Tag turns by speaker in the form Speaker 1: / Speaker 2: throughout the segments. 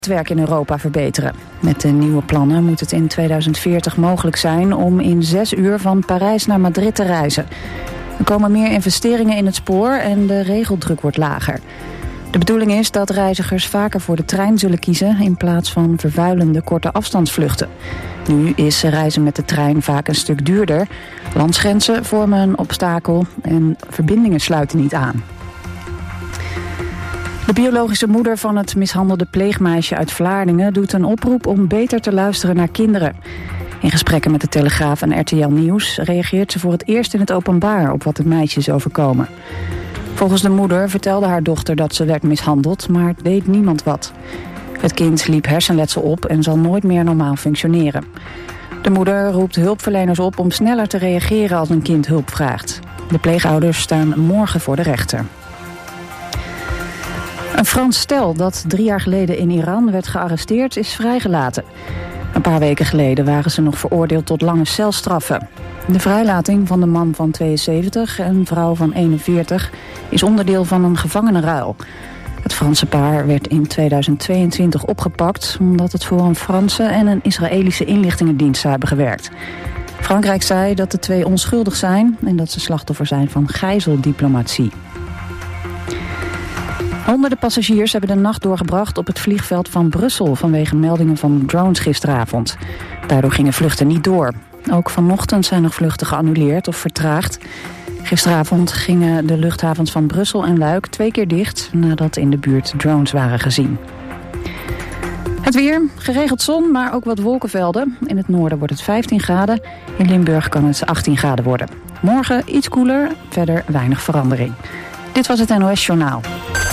Speaker 1: Het werk in Europa verbeteren. Met de nieuwe plannen moet het in 2040 mogelijk zijn om in 6 uur van Parijs naar Madrid te reizen. Er komen meer investeringen in het spoor en de regeldruk wordt lager. De bedoeling is dat reizigers vaker voor de trein zullen kiezen in plaats van vervuilende korte afstandsvluchten. Nu is reizen met de trein vaak een stuk duurder. Landsgrenzen vormen een obstakel en verbindingen sluiten niet aan. De biologische moeder van het mishandelde pleegmeisje uit Vlaardingen doet een oproep om beter te luisteren naar kinderen. In gesprekken met de Telegraaf en RTL Nieuws reageert ze voor het eerst in het openbaar op wat het meisje is overkomen. Volgens de moeder vertelde haar dochter dat ze werd mishandeld, maar deed niemand wat. Het kind liep hersenletsel op en zal nooit meer normaal functioneren. De moeder roept hulpverleners op om sneller te reageren als een kind hulp vraagt. De pleegouders staan morgen voor de rechter. Een Frans stel dat 3 jaar geleden in Iran werd gearresteerd is vrijgelaten. Een paar weken geleden waren ze nog veroordeeld tot lange celstraffen. De vrijlating van de man van 72 en een vrouw van 41 is onderdeel van een gevangenenruil. Het Franse paar werd in 2022 opgepakt omdat het voor een Franse en een Israëlische inlichtingendienst hebben gewerkt. Frankrijk zei dat de 2 onschuldig zijn en dat ze slachtoffer zijn van gijzeldiplomatie. Honderden passagiers hebben de nacht doorgebracht op het vliegveld van Brussel vanwege meldingen van drones gisteravond. Daardoor gingen vluchten niet door. Ook vanochtend zijn nog vluchten geannuleerd of vertraagd. Gisteravond gingen de luchthavens van Brussel en Luik 2 keer dicht nadat in de buurt drones waren gezien. Het weer, geregeld zon, maar ook wat wolkenvelden. In het noorden wordt het 15 graden. In Limburg kan het 18 graden worden. Morgen iets koeler, verder weinig verandering. Dit was het NOS Journaal.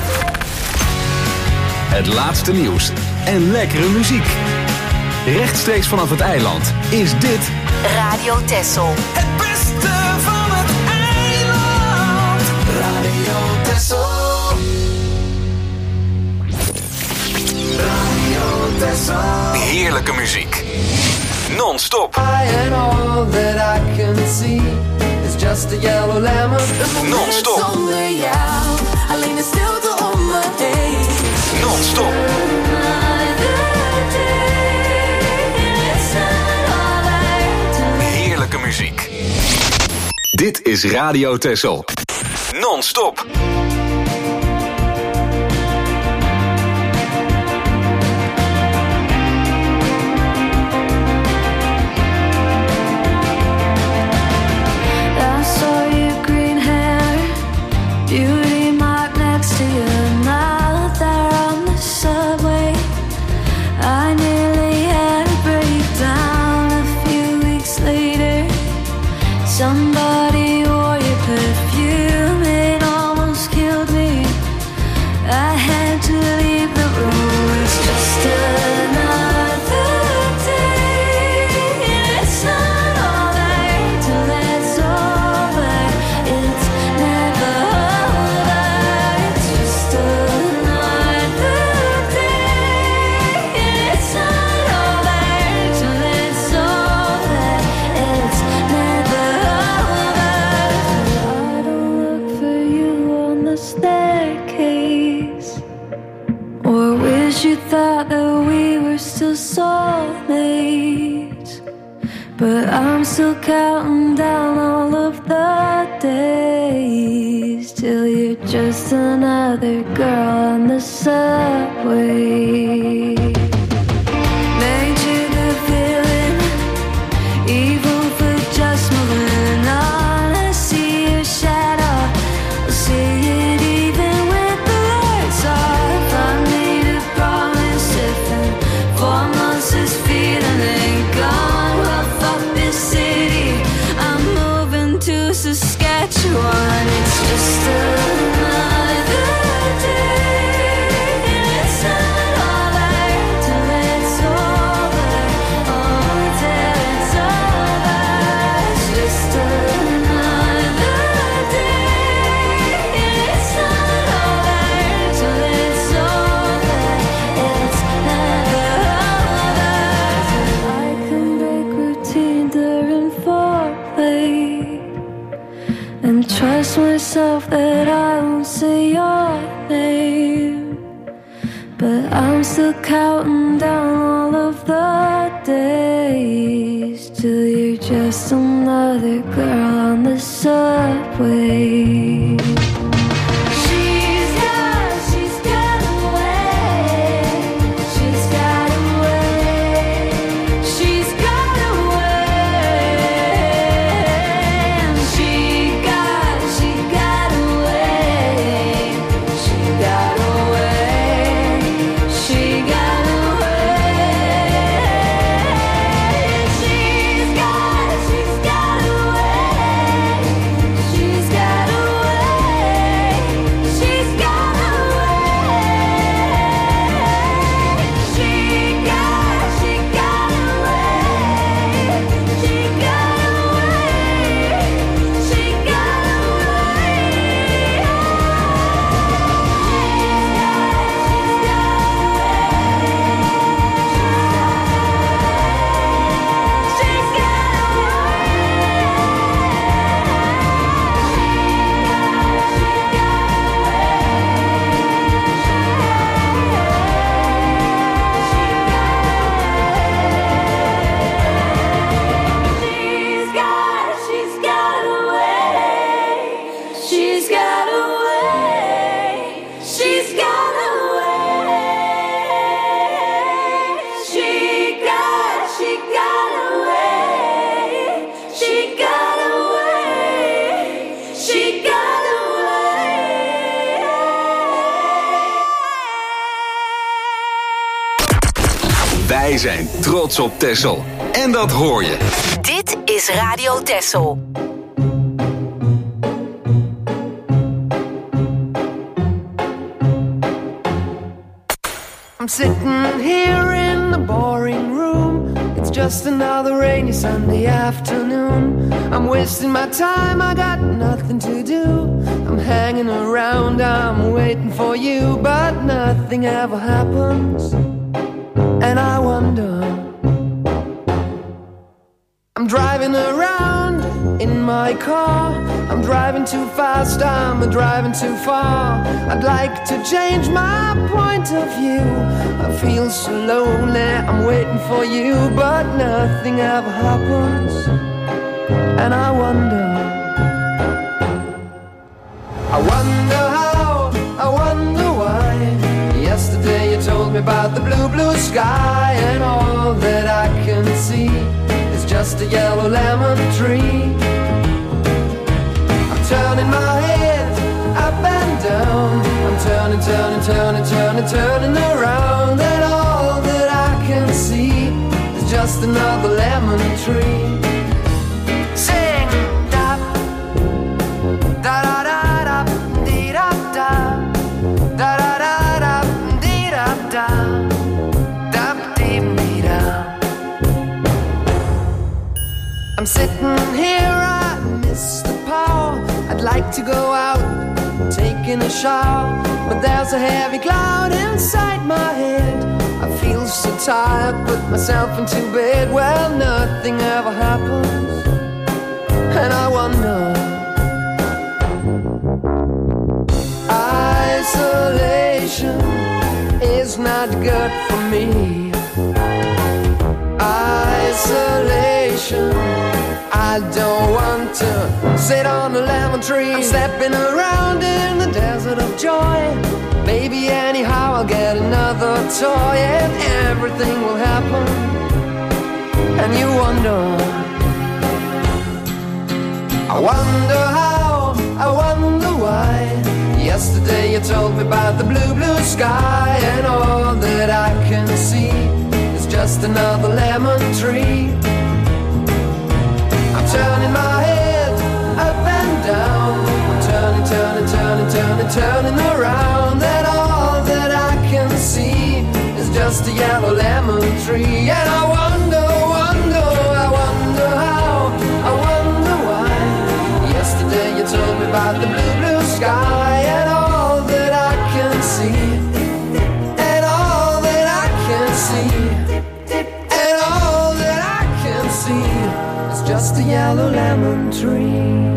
Speaker 2: Het laatste nieuws en lekkere muziek. Rechtstreeks vanaf het eiland is dit
Speaker 3: Radio Texel.
Speaker 4: Het beste van het eiland. Radio Texel. Radio Texel.
Speaker 2: heerlijke muziek. Non-stop.
Speaker 4: And all that I can see is just a yellow lemon.
Speaker 2: Non-stop.
Speaker 5: Zonder jou, alleen de stilte om me heen.
Speaker 2: Non-stop. Heerlijke muziek. Dit is Radio Texel. Non-stop.
Speaker 5: Beauty mark next to your mouth there on the subway. I nearly had a breakdown a few weeks later. Somebody wore your perfume, it almost killed me. I had to leave the room, it's just another day. It's not alright till it's over, it's never you thought that we were still soulmates, but I'm still counting down all of the days till you're just another girl on the subway. Made you the villain, evil for just moving on. I see your shadow, I see it even with the lights off. I made a promise if in 4 months this feeling ain't gone. Well, fuck this city, I'm moving to Saskatchewan. It's just another day. It's not alright till it's over. Oh, till it's over. It's just another day. It's not alright till it's over. It's never over. I can break routine during foreplay and trust myself that I won't say your name, but I'm still still counting down all of the days till you're just another girl on the subway.
Speaker 2: Wij zijn trots op Texel. En dat hoor je.
Speaker 3: Dit is Radio Texel.
Speaker 4: I'm sitting here in the boring room. It's just another rainy Sunday afternoon. I'm wasting my time, I got nothing to do. I'm hanging around, I'm waiting for you, but nothing ever happens. And I wonder, I'm driving around in my car. I'm driving too fast, I'm driving too far. I'd like to change my point of view. I feel so lonely, I'm waiting for you, but nothing ever happens. And I wonder how, I wonder why. Yesterday you told me about the blue, blue sky, and all that I can see is just a yellow lemon tree. I'm turning my head up and down. I'm turning, turning, turning, turning, turning around, and all that I can see is just another lemon tree. Sing da da da da da dee da da da da da da dee da da da dee dee da. I'm sitting here, I miss the power. I'd like to go out, taking a shower, but there's a heavy cloud inside my head. I feel so tired, put myself into bed. Well, nothing ever happens, and I wonder. Isolation is not good for me. Isolation, I don't want to sit on a lemon tree. I'm stepping around in the desert of joy. Maybe anyhow I'll get another toy, and everything will happen. And you wonder, I wonder how, I wonder why. Yesterday you told me about the blue, blue sky, and all that I can see is just another lemon tree. I'm turning my head up and down. I'm turning, turning, turning, turning, turning around, and all that I can see is just a yellow lemon tree. And I wonder, wonder, I wonder how, I wonder why. Yesterday you told me about the blue, blue sky, and all that I can see, and all that I can see, and all that I can see is just a yellow lemon tree.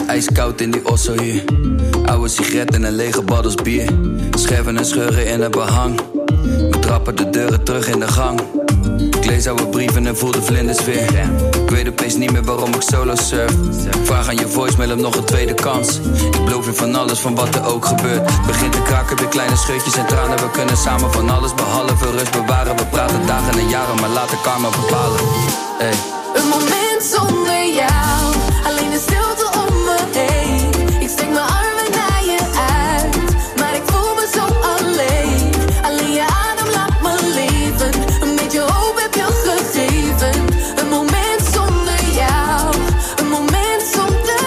Speaker 6: ijskoud in die osso hier. Oude sigaretten en lege baddels bier. Scherven en scheuren in het behang. We trappen de deuren terug in de gang. Ik lees oude brieven en voel de vlinders weer. Ik weet opeens niet meer waarom ik solo surf. Vraag aan je voicemail om nog een tweede kans. Ik beloof je van alles, van wat er ook gebeurt. Begint te kraken, weer kleine scheutjes en tranen. We kunnen samen van alles behalve rust bewaren. We praten dagen en jaren, maar laat de karma bepalen. Hey.
Speaker 5: Een moment zonder jou, alleen de stilte om me heen. Ik steek mijn armen naar je uit, maar ik voel me zo alleen. Alleen je adem laat me leven, een beetje hoop heb je gegeven. Een moment zonder jou, een moment zonder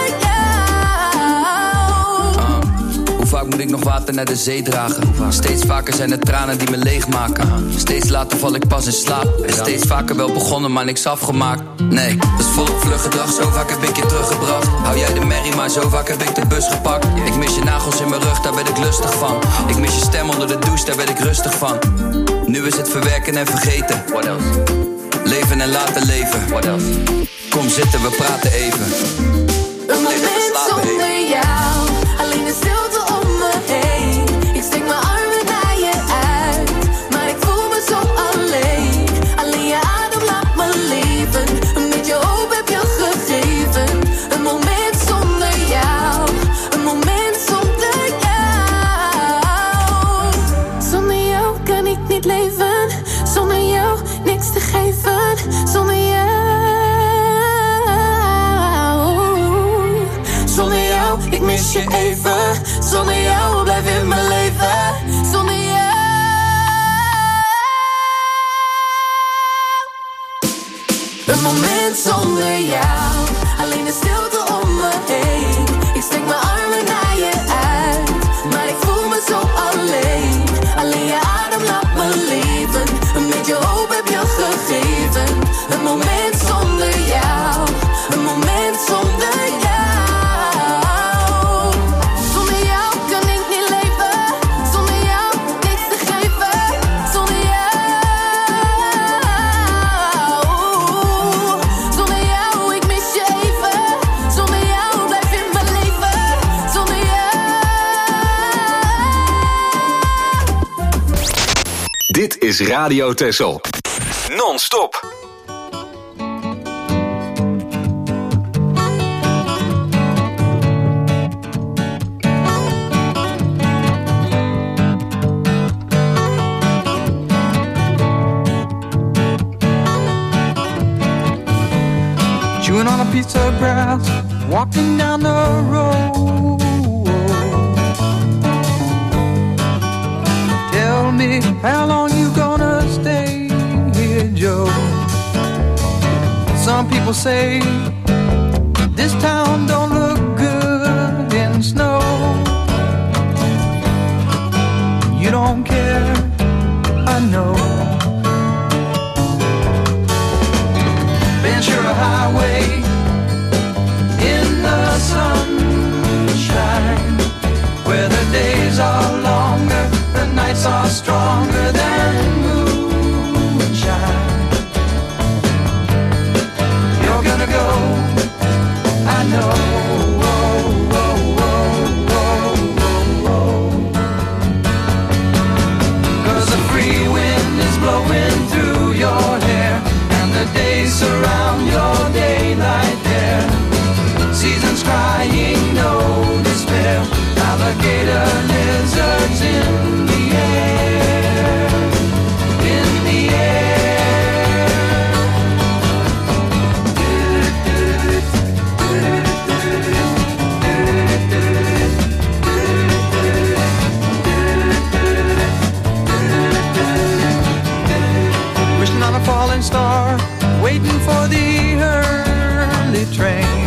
Speaker 5: jou.
Speaker 6: Hoe vaak moet ik nog water naar de zee dragen? Steeds vaker zijn het tranen die me leegmaken. Steeds later val ik pas in slaap. En steeds vaker wel begonnen, maar niks afgemaakt. Nee, dat is volop vlug gedrag. Zo vaak heb ik je teruggebracht. Hou jij de merrie, maar zo vaak heb ik de bus gepakt. Ik mis je nagels in mijn rug, daar werd ik lustig van. Ik mis je stem onder de douche, daar werd ik rustig van. Nu is het verwerken en vergeten. What else? Leven en laten leven. What else? Kom zitten, we praten even.
Speaker 5: Een moment zonder jou, alleen de stilte om me heen. Ik steek mijn armen naar je uit, maar ik voel me zo alleen. Alleen je adem laat me leven, een beetje hoop heb je gegeven. Een moment zonder jou, een moment zonder jou. Zonder jou kan ik niet leven, zonder jou niks te geven. Zonder jou, zonder jou, ik mis je even. Zonder jou blijf in mijn leven. Zonder jou. Een moment zonder jou, alleen de stilte om me heen. Ik steek mijn armen naar je uit, maar ik voel me zo alleen. Alleen je adem laat me leven, een beetje hoop heb je gegeven. Een moment zonder jou, een moment zonder jou. Zonder jou kan ik niet leven, zonder jou niks te geven. Zonder jou, zonder jou, ik mis je even. Zonder jou blijf in mijn leven. Zonder jou.
Speaker 2: Dit is Radio Texel. Non-stop.
Speaker 7: Chewing on a piece of grass, walking down the road. Tell me, how long you gonna stay here, Joe? Some people say this town don't look good in snow. You don't care, I know. Ventura Highway in the sunshine, where the days are longer, the nights are stronger than moonshine. You're gonna go, I know. Cause the free wind is blowing through your hair, and the days surround your daylight there. Seasons crying, no despair. Alligator lizards in the air, in the air. Wishing on a falling star, waiting for the early train.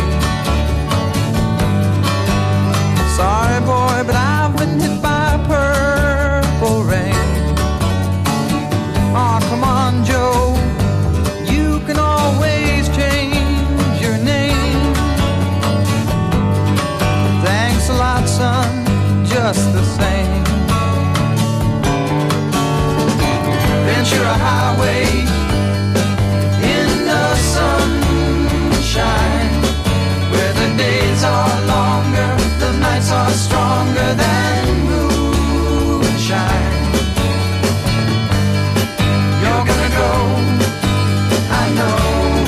Speaker 7: Sorry boy, but I've been hit by purple rain. Oh, come on, Joe, you can always change your name. Thanks a lot, son, just the same. Ventura Highway in the sunshine, where the days are long stronger than moonshine. You're gonna go, I know.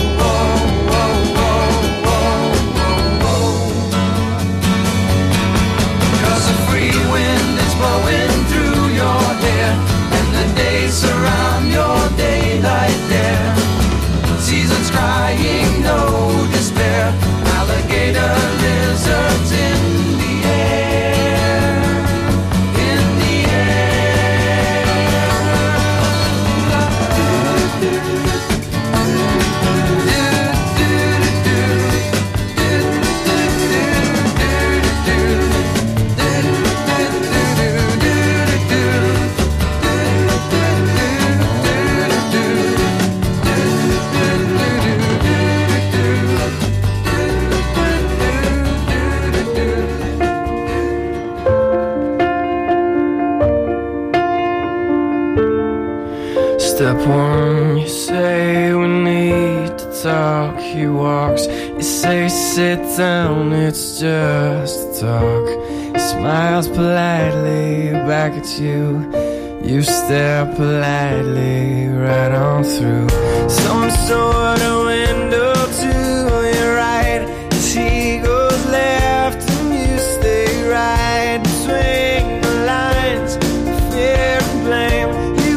Speaker 7: Blowing through your hair, and the days surround your daylight there. Seasons crying, no despair. Alligator lizards in the air, in the
Speaker 8: Step one, you say we need to talk. He walks, you say sit down, it's just a talk. He smiles politely back at you. You stare politely right on through some sort of window to your right. As he goes left and you stay right between the lines of fear and blame.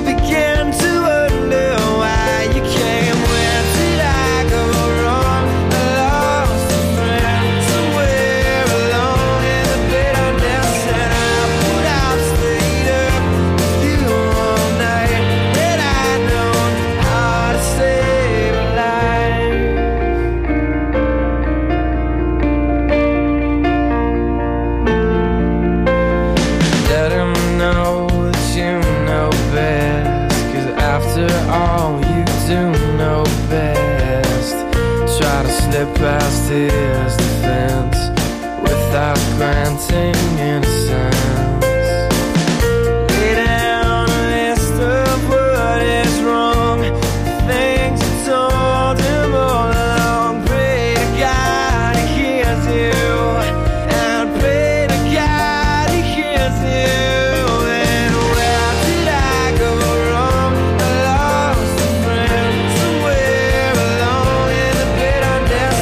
Speaker 8: Past his defense without granting innocence. Lay down a list of what is wrong, the things you told him all along. Pray to God he hears you, and pray to God he hears you. And where did I go wrong? I lost a friend somewhere along in the bitterness.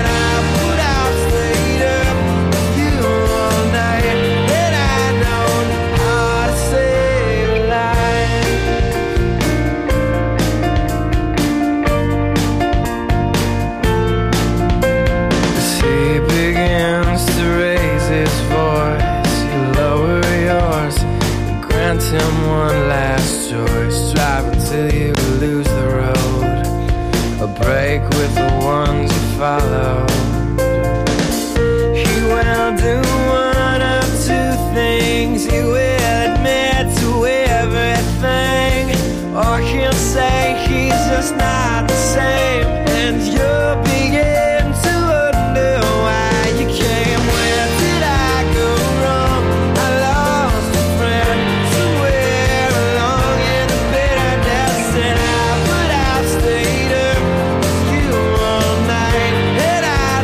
Speaker 8: Him one last choice, drive until you lose the road, a break with the ones you follow. He will do one of two things. He will admit to everything, or he'll say he's just not the same, and you'll begin to wonder why you came. Where did I go wrong? I lost a friend somewhere along in the bitterness, and I would have stayed up with you all night, and I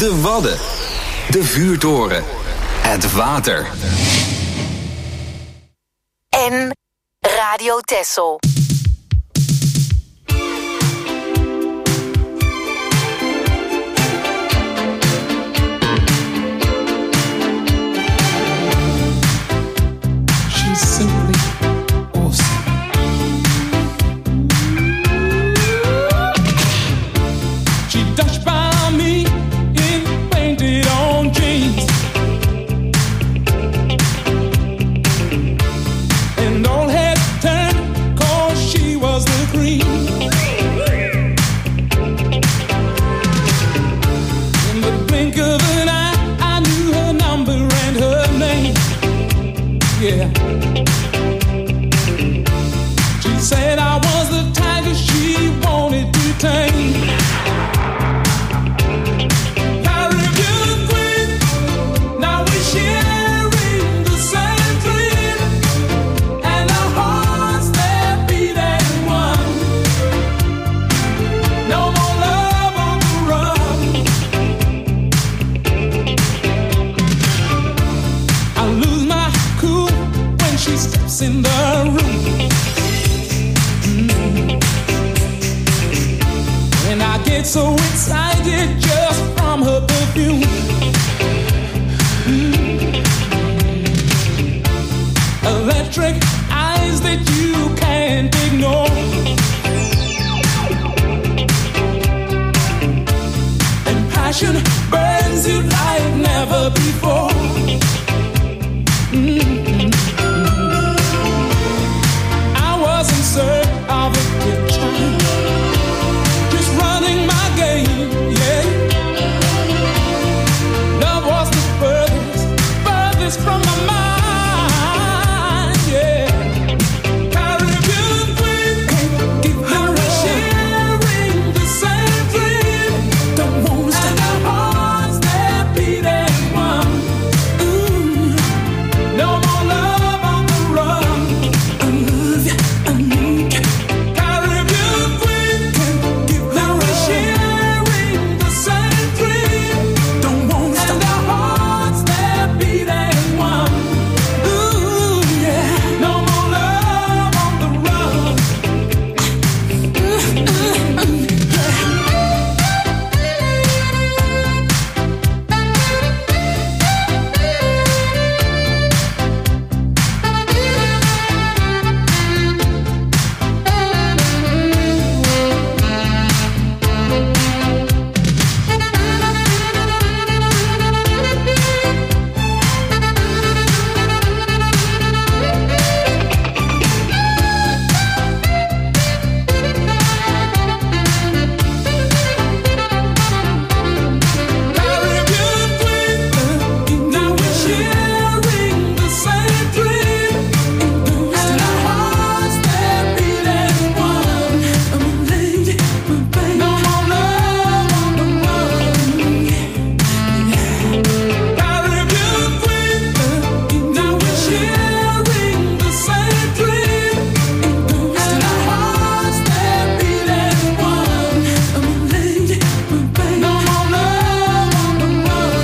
Speaker 2: De Wadden. De vuurtoren. Het water.
Speaker 3: En Radio Texel.
Speaker 9: She's simply awesome. She dashed by me in painted on jeans, and all heads turned 'cause she was the cream. In the blink of an eye, I knew her number and her name. Yeah. She said I was the tiger she wanted to tame. Caribbean queen, now we're sharing the same dream, and our hearts they're beating one. No more love on the run. I lose my cool when she steps in the room. And I get so excited just from her perfume. Electric eyes that you can't ignore, and passion burns you like never before. I was in search of a picture, just running my game, yeah. Love was the furthest from my mind, yeah. Caribbean queen, now we're sharing the same dream. Don't wanna stop. And our hearts they're beating one. Ooh, no more love on the run. I love you, I need you. Caribbean queen, now we're sharing the same dream. Don't wanna stop. And our hearts they're beating one. Ooh, yeah. No more love on the run. Caribbean queen, now we're sharing the same dream, and our hearts they're beating one. No more love on the run. Caribbean queen, now we're sharing the same dream, and our hearts they're beating one. No more love on the run.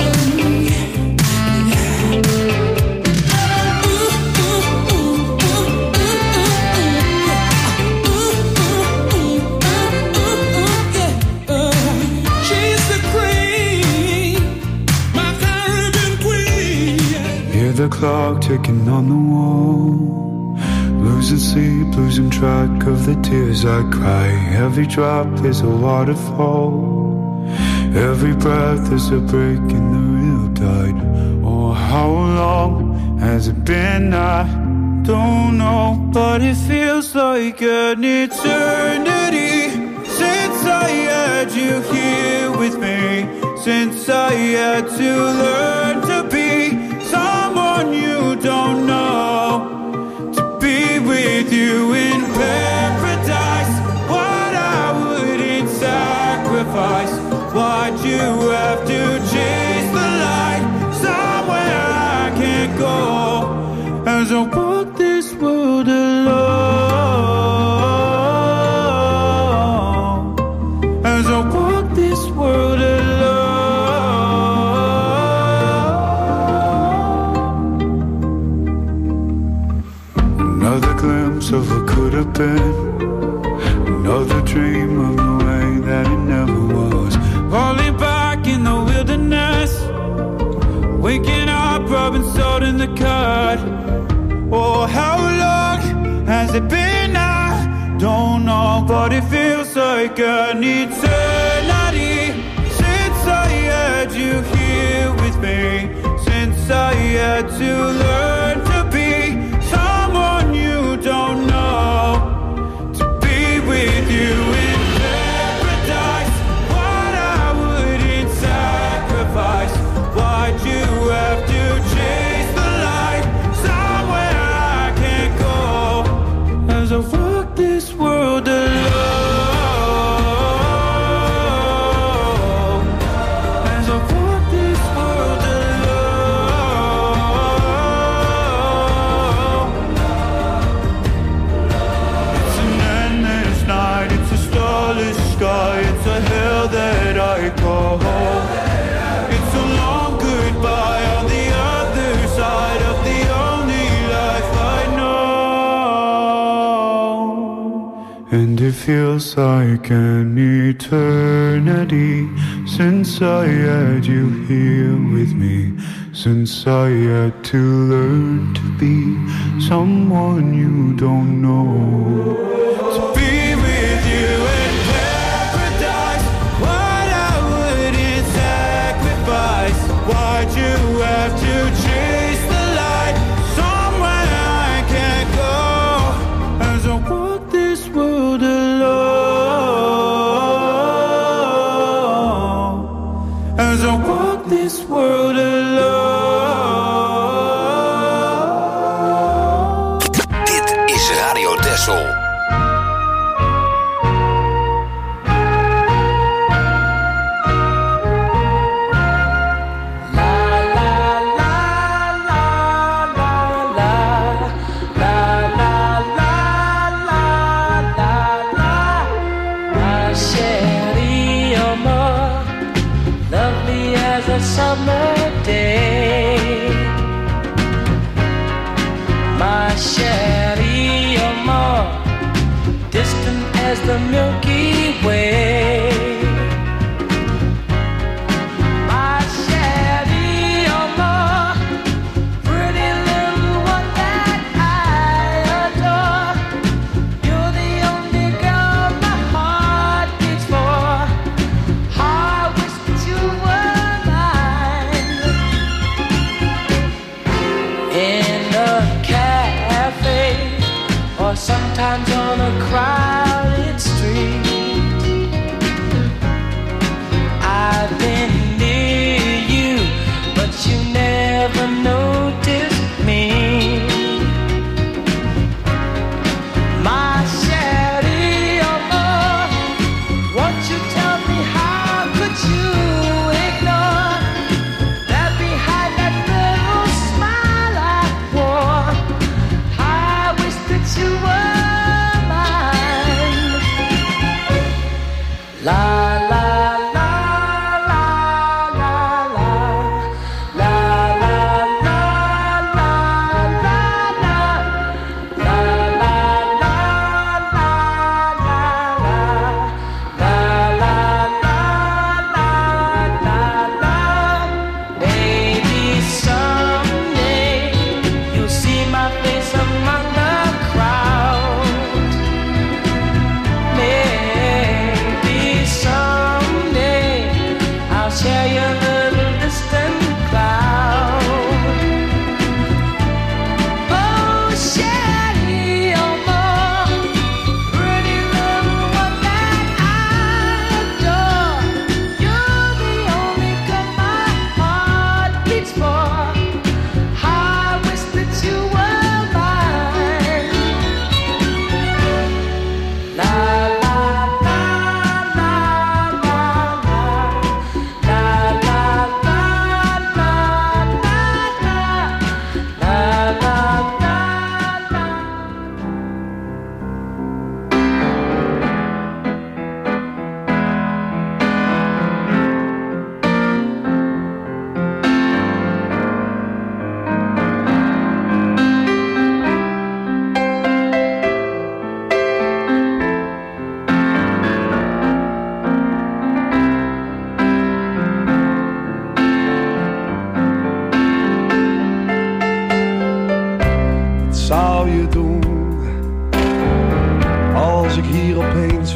Speaker 9: She's the queen, my Caribbean queen.
Speaker 10: Hear the clock ticking on the wall, losing sleep, losing track of the tears I cry. Every drop is a waterfall, every breath is a break in the real tide. Oh, how long has it been? I don't know, but it feels like an eternity since I had you here with me, since I had to learn to be someone you don't know, to be with you in paradise. What I wouldn't sacrifice, why'd you have to chase the light somewhere I can't go, as I walk this world alone, as I walk this world alone. has it been? I don't know, but it feels like an eternity since I had you here with me, since I had to learn to be someone you don't know, to be with you in paradise. What I wouldn't sacrifice. Why'd you have to chase the light somewhere I can't go? As I walk this world alone, as I walk this world alone. It's an endless night, it's a starless sky, it's a hell that I call home. It's a long goodbye on the other side of the only life I know. And it feels like an eternity since I had you here with me, since I had to learn to be someone you don't know, to be with you in paradise. What I wouldn't sacrifice. Why'd you have to chase the light somewhere I can't go? As I walk this world alone, as I walk this world alone.
Speaker 2: Dit is Radio Texel.
Speaker 8: Lovely as a summer day, my chérie, you're more distant as the Milky Way. My chérie, you're more pretty little one that I adore. You're the only girl my heart beats for. I wish that you were mine. In a cafe, or sometimes on a crowded street,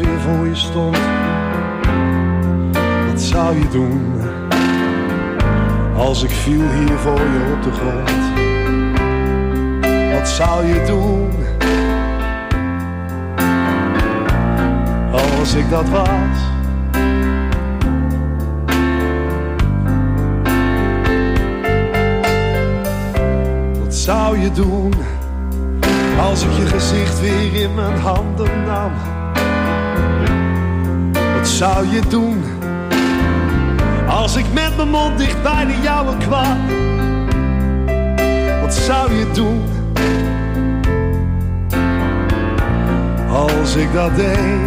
Speaker 11: weer voor je stond, wat zou je doen als ik viel hier voor je op de grond? Wat zou je doen als ik dat was? Wat zou je doen als ik je gezicht weer in mijn handen nam? Wat zou je doen als ik met mijn mond dicht bij de jouwe kwam? Wat zou je doen als ik dat deed?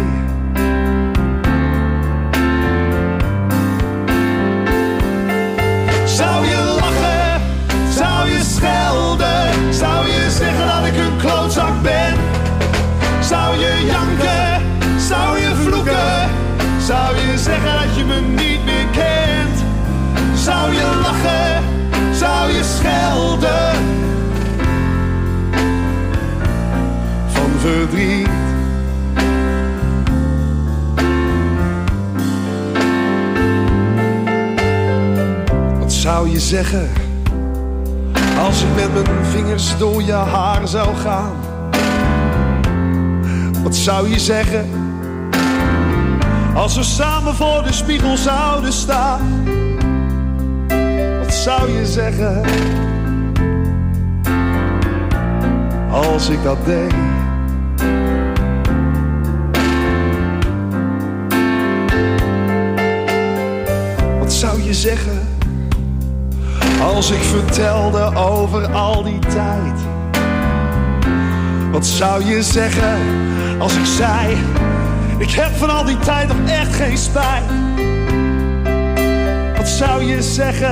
Speaker 11: Zou je lachen? Zou je schelden? Zou je zeggen dat ik een klootzak ben? Zou je janken? Zou je vloeken? Zou je zeggen dat je me niet meer kent? Zou je lachen? Zou je schelden? Van verdriet. Wat zou je zeggen als ik met mijn vingers door je haar zou gaan? Wat zou je zeggen als we samen voor de spiegel zouden staan? Wat zou je zeggen als ik dat deed? Wat zou je zeggen als ik vertelde over al die tijd? Wat zou je zeggen als ik zei: ik heb van al die tijd nog echt geen spijt? Wat zou je zeggen?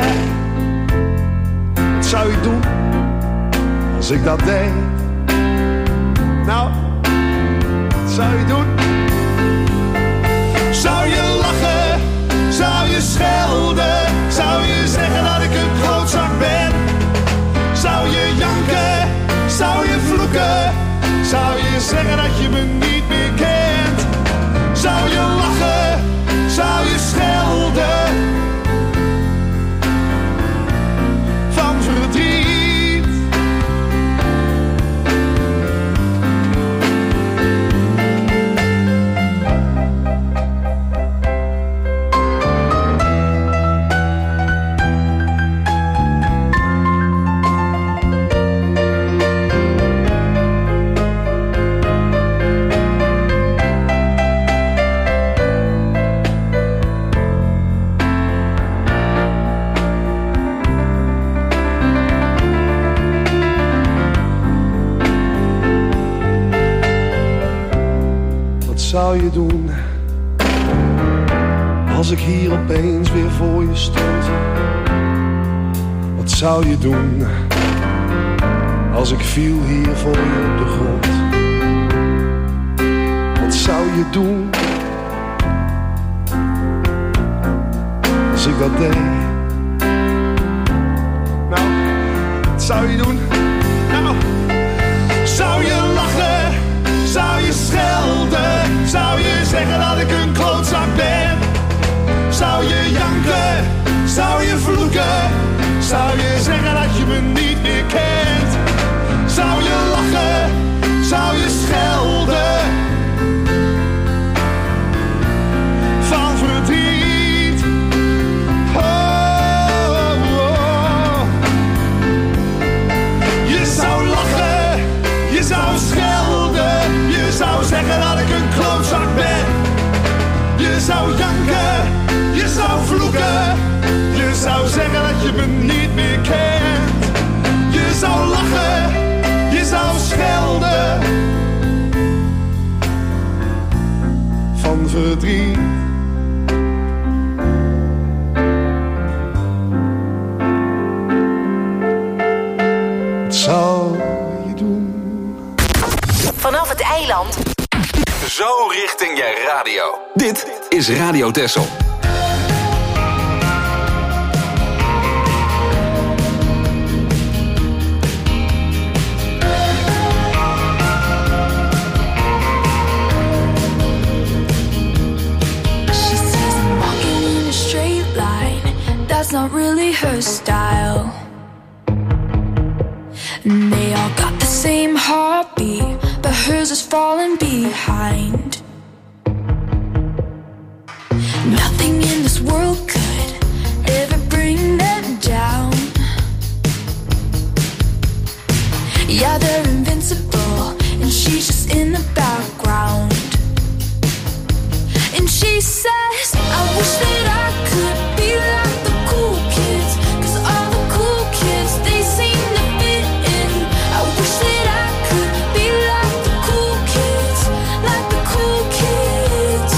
Speaker 11: Wat zou je doen als ik dat deed? Nou, wat zou je doen? Zou je lachen? Zou je schelden? Zou je zeggen dat ik een klootzak ben? Zou je janken? Zou je vloeken? Zou je zeggen dat je me niet meer kent? Zou je lachen? Zou je schelden? Van verdriet. Wat zou je doen als ik hier opeens weer voor je stond? Wat zou je doen als ik viel hier voor je op de grond? Wat zou je doen als ik dat deed? Nou, wat zou je doen? Nou, zou je lachen? Zou je schelden? Zou je zeggen dat ik een klootzak ben? Zou je janken? Zou je vloeken? Zou je zeggen dat je me niet meer kent? Zou je lachen? Zou je schelden? Van verdriet. Oh, oh. Je zou lachen, je zou schelden, je zou zeggen dat ik een klootzak ben. Je zou janken, je zou vloeken, je zou zeggen dat je me niet meer kent. Je zou lachen, je zou schelden. Van verdriet. Wat zou je doen?
Speaker 3: Vanaf het eiland.
Speaker 2: Zo richting je radio. Dit is Radio Texel.
Speaker 5: not really her style. And they all got the same heartbeat, but hers is falling behind. Nothing in this world could ever bring them down. Yeah, they're invincible, and she's just in the background. And she says, I wish that I could be like the cool kids, 'cause all the cool kids, they seem to fit in. I wish that I could be like the cool kids, like the cool kids.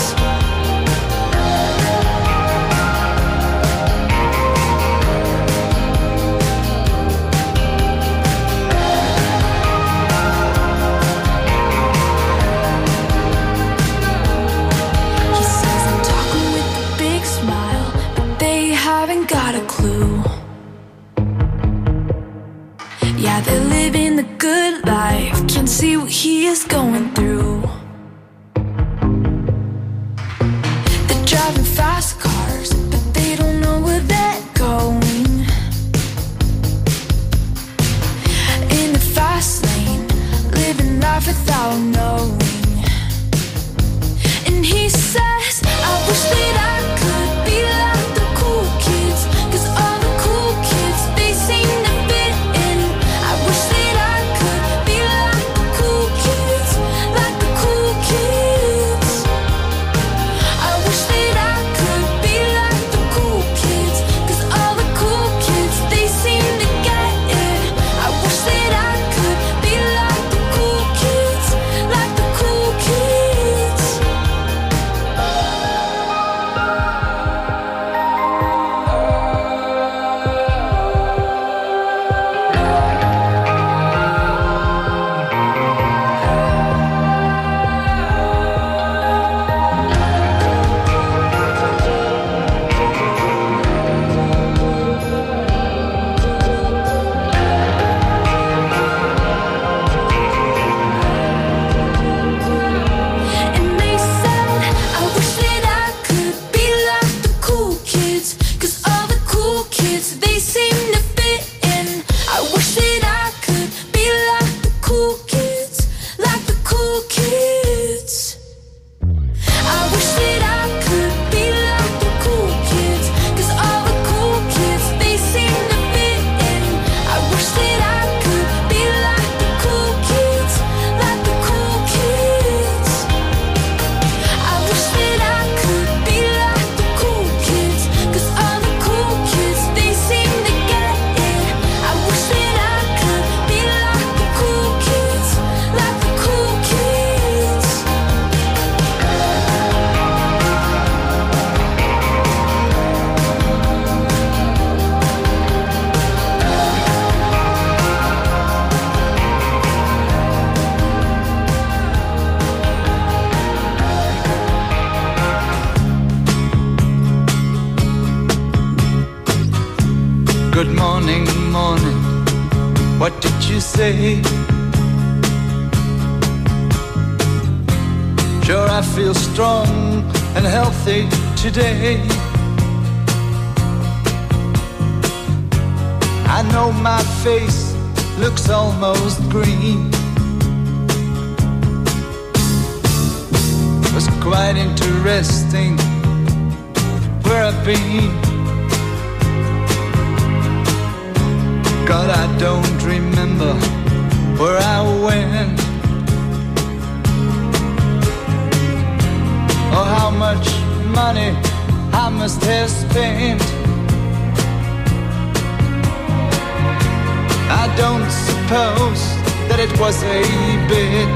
Speaker 5: He says I'm talking with a big smile, but they haven't got a clue. Yeah, they're living the good life, can't see what he is going through. They're driving fast cars, but they don't know where they're going. In the fast lane, living life without knowing. And he says, I wish that I could be like the cool kids, 'cause all the cool kids, they seem to fit in. I wish that I could be like the cool kids, like the cool kids. I wish that I could be like the cool kids, 'cause all the cool kids, they seem to get it. I wish that I could be like the cool kids, like the cool kids. And they said, I wish that I could be like the cool kids, 'cause all the cool kids, they seem to fit in. I wish that I could be like the cool kids, like the cool kids. I wish that I could be like the cool kids, 'cause all the cool kids, they seem to fit in. I wish that I could be like the cool kids, like the cool kids. I wish that I could be like the cool kids, 'cause all the cool kids, they seem to get it. I wish that I could be like the cool kids, like the cool kids.
Speaker 8: Good morning, morning. What did you say? Sure, I feel strong and healthy today. I know my face looks almost green. Was quite interesting where I've been. God, I don't remember where I went or how much money I must have spent. I don't suppose that it was a bit.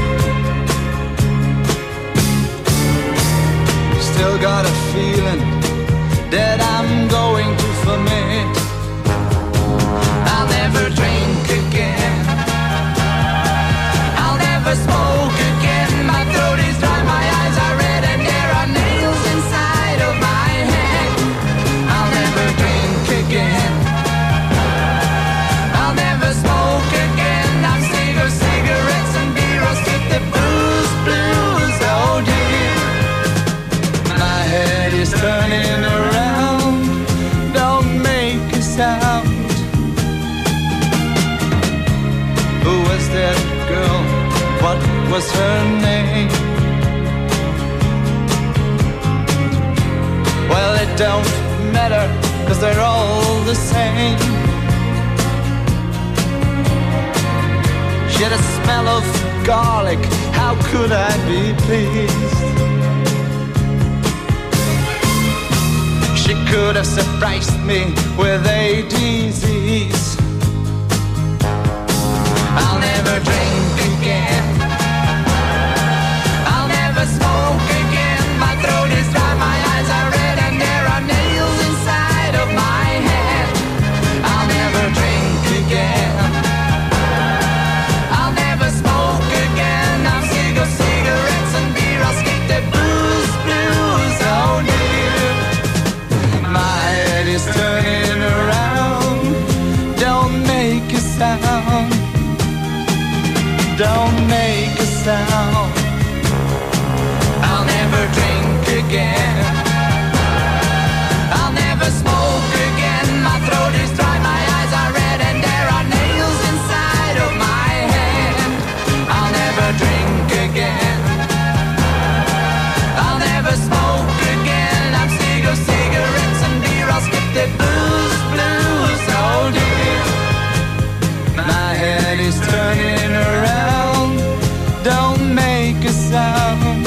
Speaker 8: Still got a feeling that I'm going to ferment. I'll never drink again. I'll never smoke again. My throat is dry, my eyes are red, and there are nails inside of my head. I'll never drink again. I'll never smoke again. I'm sick of cigarettes and beer. I'll skip the booze, blues, oh dear. My head is turning around. Don't
Speaker 7: was her name. Well, it don't matter, 'cause they're all the same. She had a smell of garlic, how could I be pleased? She could have surprised me with a disease. I'll never drink again, I'll never smoke again. My throat is dry, my eyes are red, and there are nails inside of my head. I'll never drink again, I'll never smoke again. I'm sick of cigarettes and beer, I'll skip the booze, blues, oh dear. My head is turning around, don't make a sound, don't make a sound. I'll never drink again, I'll never smoke again. My throat is dry, my eyes are red, and there are nails inside of my head. I'll never drink again, I'll never smoke again. I'm sick of cigarettes and beer, I'll skip the booze, blues, oh dear. My head is turning around, don't make a sound,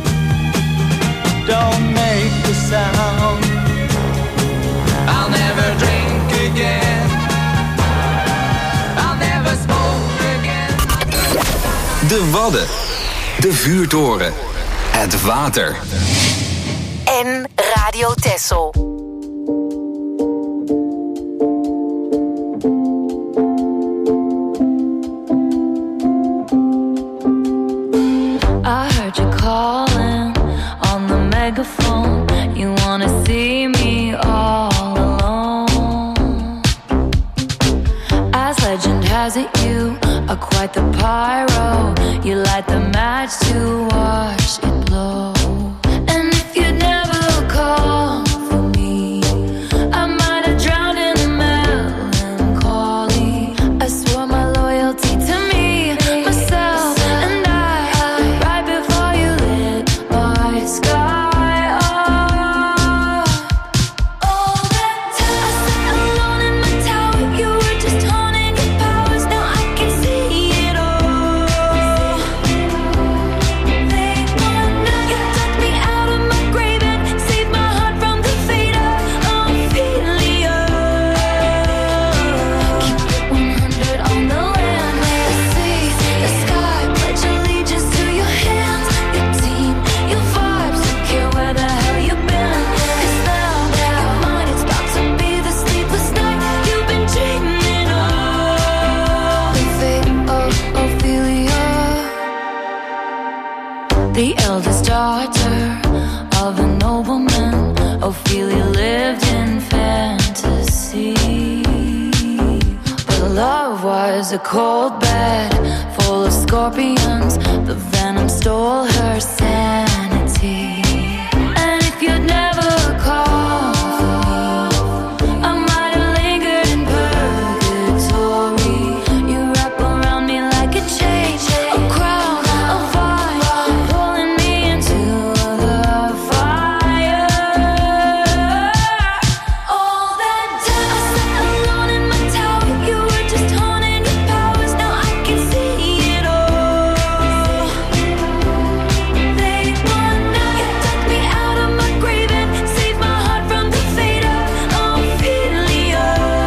Speaker 7: don't make a sound. I'll never drink again, I'll never smoke again.
Speaker 2: De Wadden. De Vuurtoren. Het water.
Speaker 3: En Radio Texel.
Speaker 5: I heard you calling on the megaphone. You wanna see me all alone. As legend has it, you are quite the pyro. You light the match to watch it blow. And if you'd never call for me, I might have drowned in melancholy. I swore my loyalty to me, myself, and I. Right before you lit my sky up. All that time I sat alone in my tower, you were just honing your powers. Now I can see it all. They wanna, you dug me out of my grave and saved my heart from the fate of Ophelia. Keep it 100 on the land, the sea, the sky. Pledge allegiance to your hands, your team, your vibes. Don't care where the hell you've been, 'cause now your mind is about to be the sleepless night you've been dreaming of. The fate of Ophelia, the eldest daughter of a nobleman. Ophelia lived in fantasy, but love was a cold bed full of scorpions. The venom stole her sanity. And if you'd never call for me, I might have lingered in purgatory. You wrap around me like a chain, a crown, a fire, pulling me into the fire. All that time I sat alone in my tower, you were just honing your powers. Now I can see it all. They wanna, you dug me out of my grave and saved my heart from the fate of Ophelia.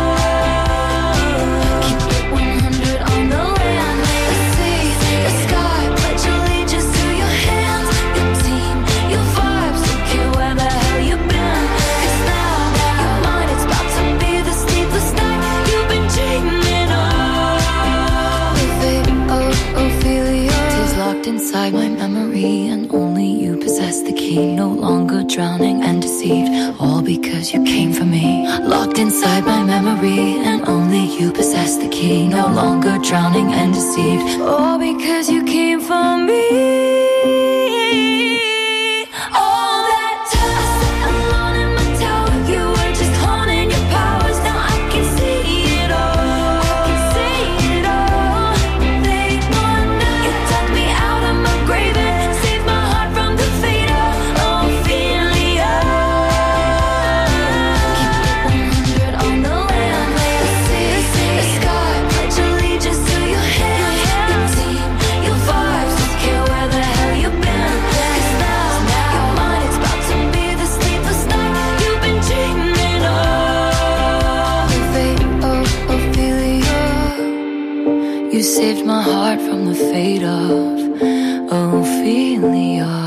Speaker 5: Keep it 100 on the land, the sea, the sky. Pledge allegiance to your hands, your team, your vibes. Don't care where the hell you've been, 'cause now your mind is about to be the sleepless night you've been dreaming of. The fate of Ophelia is locked inside my memory, and only you possess the key. No longer drowning and deceived, all because you came for me. Locked inside my memory, and only you possess the key. No longer drowning and deceived, all because you came for me. All that time I sat alone in my tower, you were just honing your powers. Now I can see it all. I can see it all. They wanna, you dug me out of my heart from the fate of Ophelia.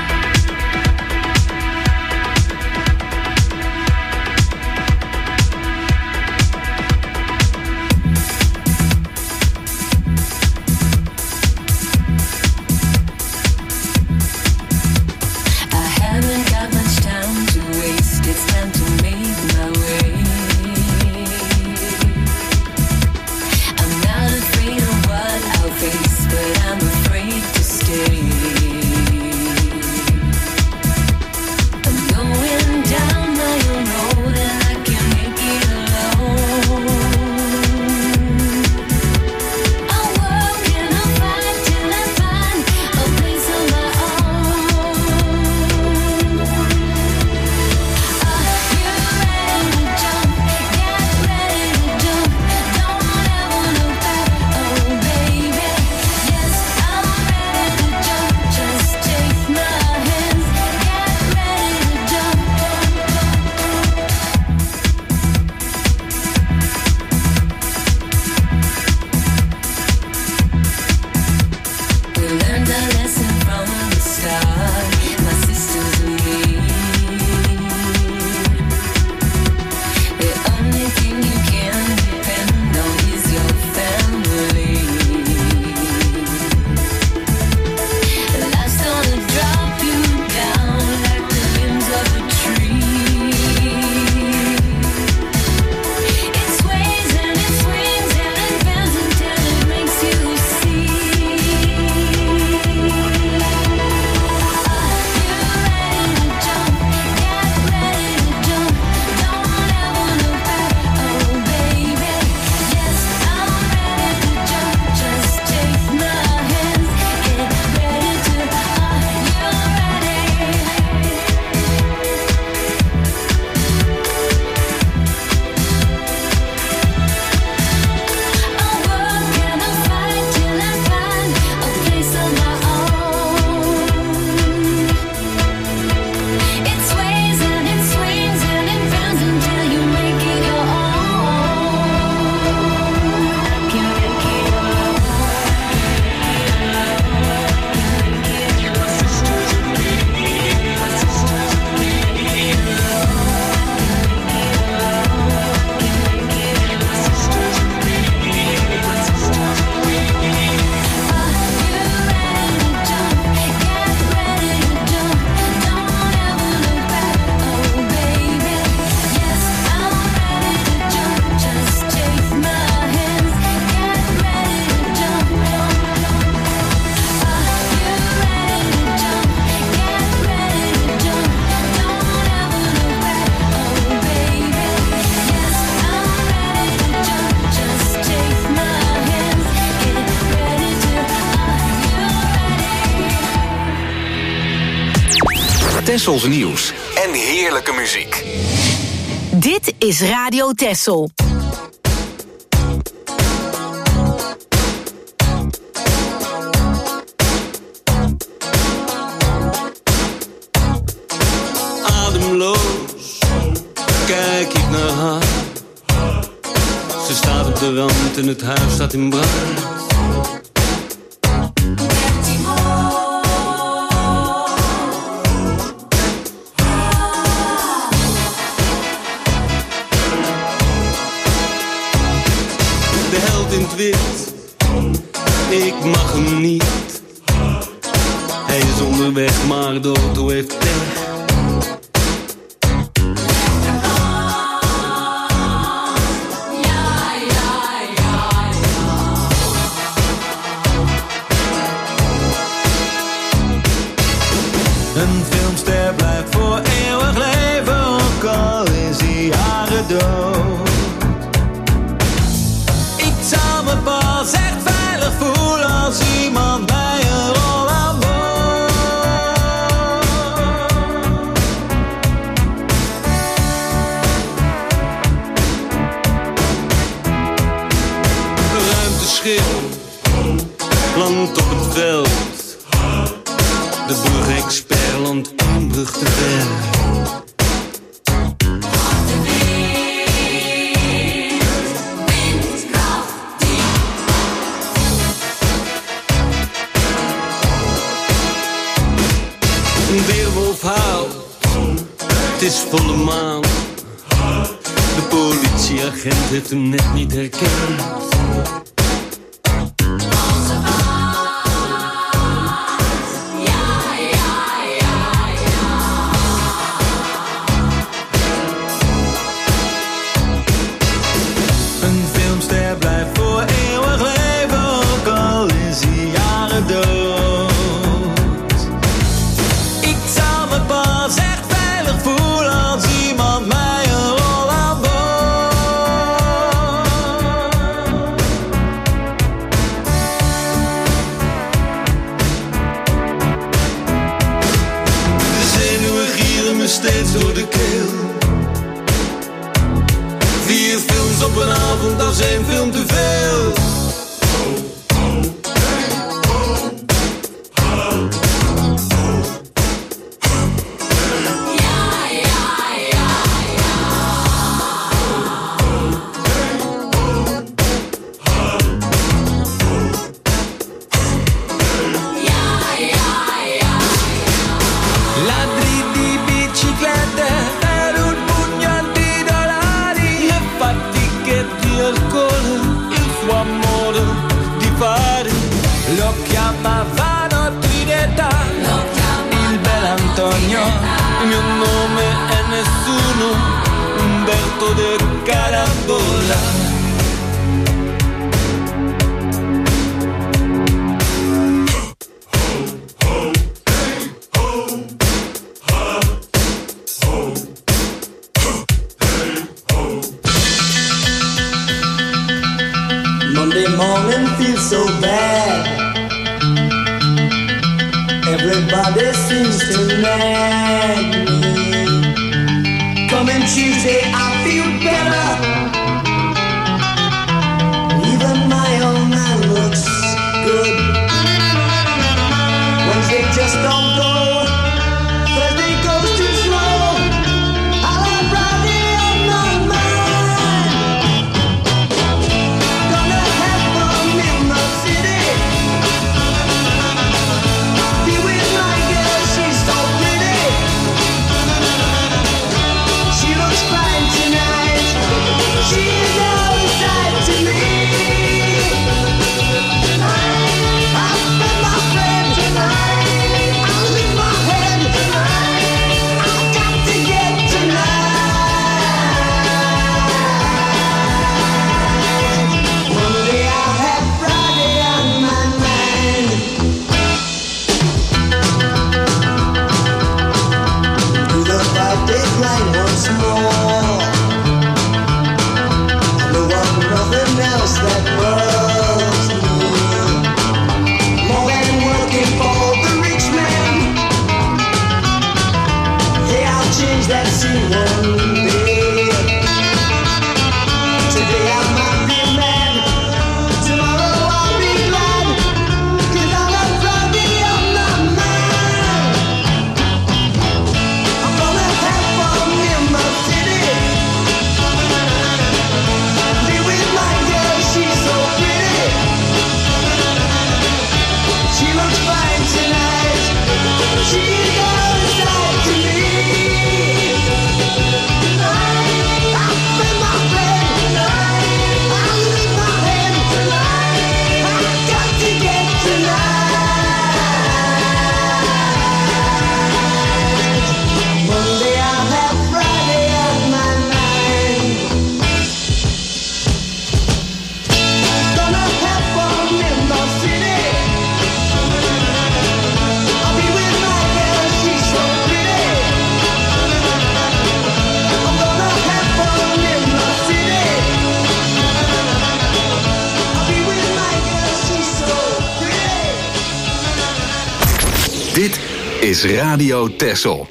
Speaker 2: Tessels nieuws en heerlijke muziek.
Speaker 3: Dit is Radio Tessel.
Speaker 8: Ademloos kijk ik naar haar. Ze staat op de rand en het huis staat in brand. Wit. Ik mag hem niet. Hij is onderweg, maar de auto heeft pech. Een filmster blijft voor eeuwig leven, ook al is hij jaren dood. Pas echt veilig voelen als iemand bij een rol aan boord. Ruimteschip landt op het veld. De brugexpert landt één brug te ver.
Speaker 12: afhaal. Het is volle maan. De politieagent heeft hem net niet herkend.
Speaker 13: Een filmster blijft voor eeuwig leven, ook al is hij jaren dood. Ik zou me pas echt veilig voelen als iemand mij een rol aanbood. De zenuwen gieren me steeds door de keel. 4 films op een avond, dat is 1 film te veel. Ladri di biciclette per un pugno di dollari, le fatiche di alcol, il suo amore di fare. Lo chiamavano Trinità, il bel Antonio, il mio nome è nessuno, Umberto de Carambola.
Speaker 14: Monday morning feels so bad. Everybody seems to nag me. Coming Tuesday I feel better. Even my old man looks good. Wednesday just don't go. Thursday goes too slow. I'll have Friday on my mind. Gonna have fun in the city. Be with my girl, she's so pretty. She looks fine tonight. She's all inside to me. I've met my friend tonight. I'll leave my head tonight. I've got to get tonight. Monday I'll have Friday on my mind. Do the 5-day grind once more. I know I'm nothing else that loves me. More than working for the rich man. Hey, I'll change that scene one day. Today I might be mad. Tomorrow I'll be glad. 'Cause I'll have Friday on my mind. I'm gonna have fun in my city. Be with my girl, she's so pretty. She looks fine tonight. She's all inside to me. I've been my friend tonight. I'll leave my head tonight. I've got to get tonight. Monday I'll have Friday on my mind. Gonna have fun in the city. I'll be with my girl, she's so pretty. I'm gonna have fun in the city. I'll be with my girl, she's so pretty.
Speaker 2: Dit is Radio Texel.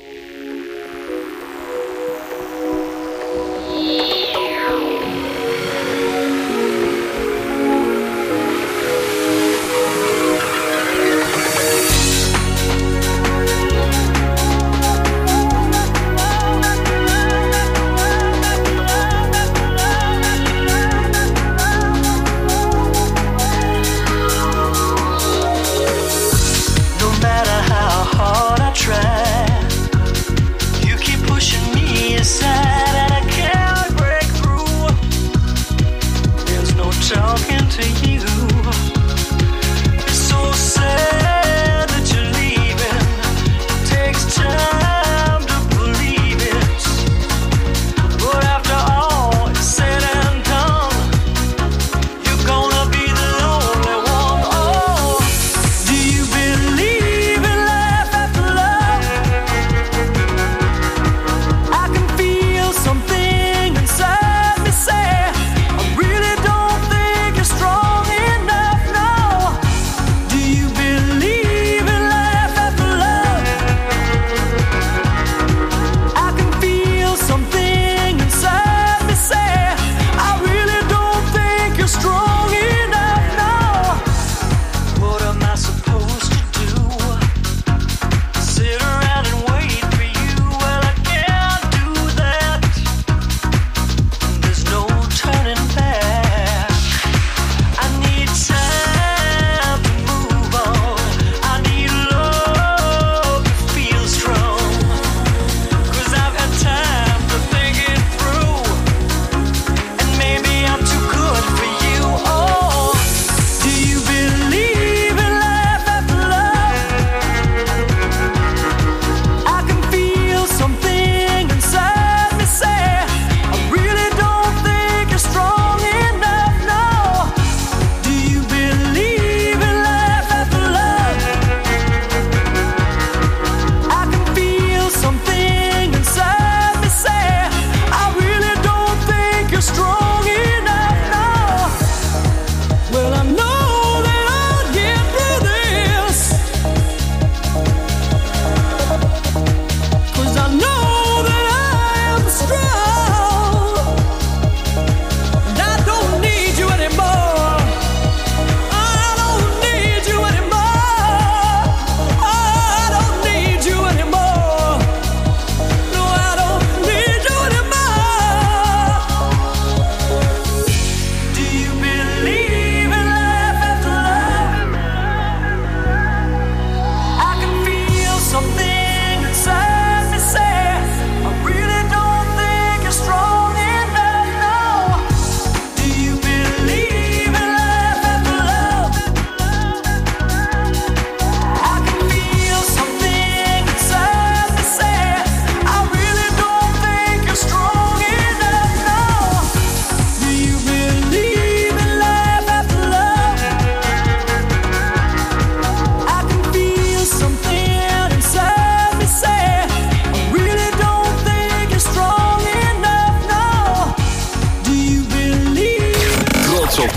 Speaker 15: No matter how hard I try,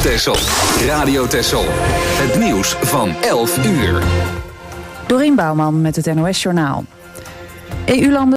Speaker 2: Texel. Radio Texel. Het nieuws van 11 uur.
Speaker 1: Dorien Bouwman met het NOS Journaal. EU-landen